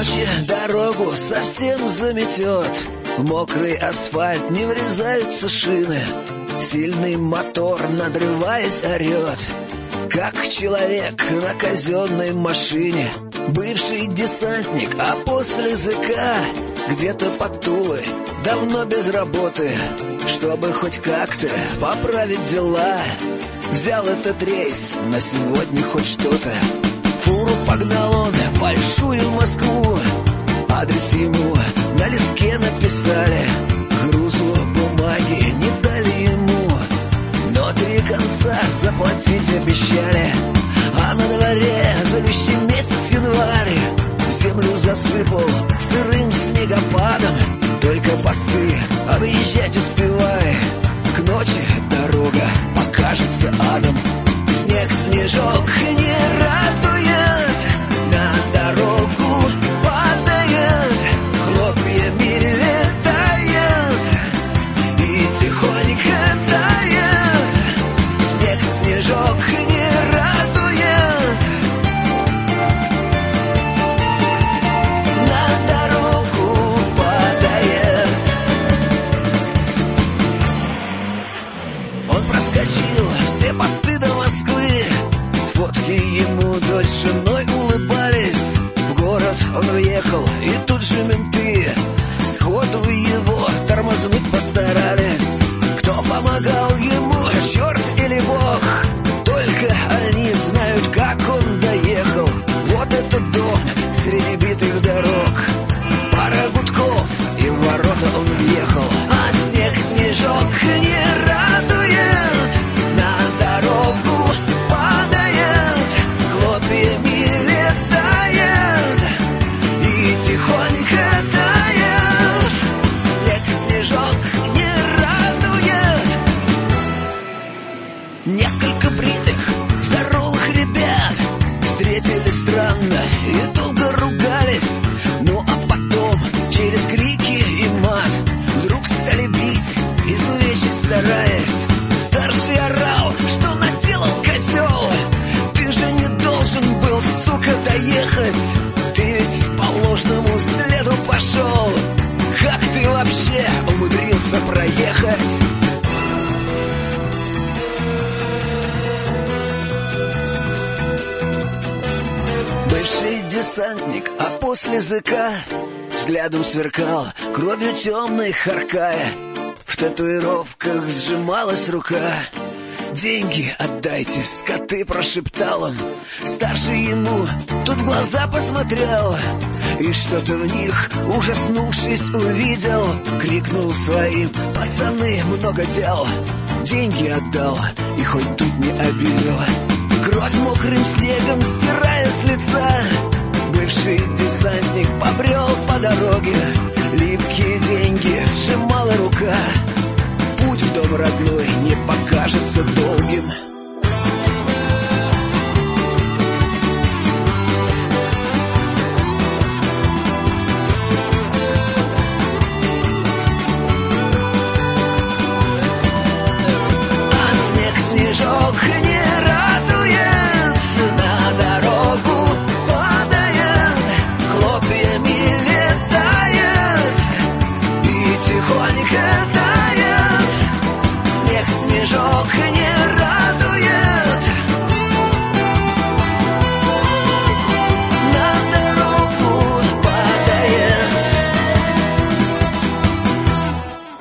ночи дорогу совсем заметет, в мокрый асфальт не врезаются шины, сильный мотор, надрываясь, орет, как человек на казенной машине. Бывший десантник, а после ЗК где-то под Тулой, давно без работы, чтобы хоть как-то поправить дела. Взял этот рейс, на сегодня хоть что-то. Фуру погнал он в большую Москву, адрес ему на листке написали, грузу бумаги не дали ему, но 3 конца заплатить обещали. А на дворе злющий месяц январь, землю засыпал сырым снегопадом, только посты объезжать успевай, к ночи дорога покажется адом. Снег, снежок не радует, на дорогу падает, хлопьями летает и тихонько тает. Снег, снежок не радует, на дорогу падает. Он проскочил все посты до Москвы, с фотки ему дочь с женой улыбались. В город он въехал, и тут же менты сходу его тормознуть постарались. Кто помогал ему, черт или бог, только они знают, как он доехал. Вот этот дом среди битых дорог, пара гудков, и в ворота он въехал. А снег, снежок не радует, на дорогу падает, хлопьями летает и тихонько тает. Снег, снежок не радует. Несколько бритых, здоровых ребят встретились странно и долго ругались. Ну а потом через крики и мат вдруг стали бить, изувечить стараясь. Старший орал, что наделал козел, ты же не должен был, сука, доехать, ты ведь по ложному следу пошел, как ты вообще умудрился проехать? Бывший десантник, а после ЗК взглядом сверкал, кровью темной харкая. В татуировках сжималась рука. «Деньги отдайте, скоты!» — прошептал он. Старший ему тут в глаза посмотрел и что-то в них, ужаснувшись, увидел. Крикнул своим: «Пацаны, много дел!» Деньги отдал и хоть тут не обидел. Кровь мокрым снегом стирая с лица, бывший десантник побрел по дороге. Липкие деньги сжимала рука, путь в дом родной не покажется долгим.